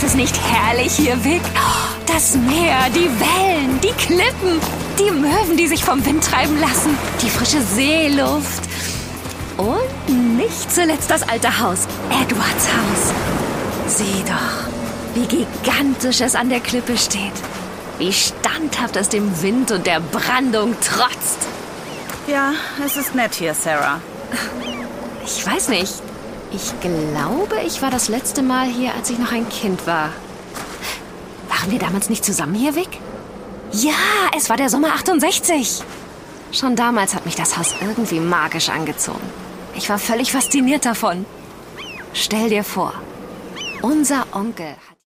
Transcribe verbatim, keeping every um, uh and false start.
es nicht herrlich hier, Vic? Das Meer, die Wellen, die Klippen, die Möwen, die sich vom Wind treiben lassen, die frische Seeluft und nicht zuletzt das alte Haus, Edwards Haus. Sieh doch, wie gigantisch es an der Klippe steht. Wie standhaft es dem Wind und der Brandung trotzt. Ja, es ist nett hier, Sarah. Ich weiß nicht. Ich glaube, ich war das letzte Mal hier, als ich noch ein Kind war. Waren wir damals nicht zusammen hier, Vic? Ja, es war der Sommer achtundsechzig. Schon damals hat mich das Haus irgendwie magisch angezogen. Ich war völlig fasziniert davon. Stell dir vor, unser Onkel hat...